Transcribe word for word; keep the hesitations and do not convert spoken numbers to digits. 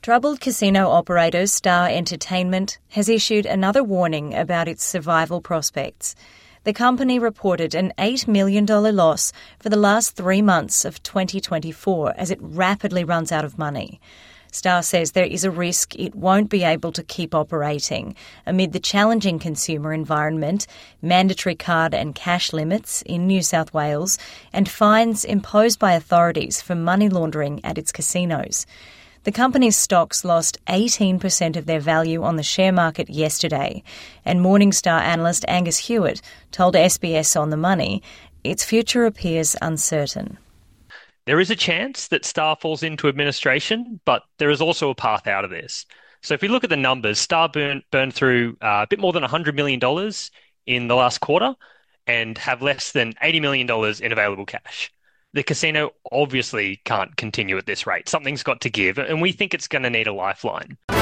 Troubled casino operator Star Entertainment has issued another warning about its survival prospects. The company reported an eight million dollars loss for the last three months of twenty twenty-four as it rapidly runs out of money. Star says there is a risk it won't be able to keep operating amid the challenging consumer environment, mandatory card and cash limits in New South Wales, and fines imposed by authorities for money laundering at its casinos. The company's stocks lost eighteen percent of their value on the share market yesterday, and Morningstar analyst Angus Hewitt told S B S On the Money its future appears uncertain. There is a chance that Star falls into administration, but there is also a path out of this. So if we look at the numbers, Star burned, burned through uh, a bit more than one hundred million dollars in the last quarter and have less than eighty million dollars in available cash. The casino obviously can't continue at this rate. Something's got to give, and we think it's going to need a lifeline.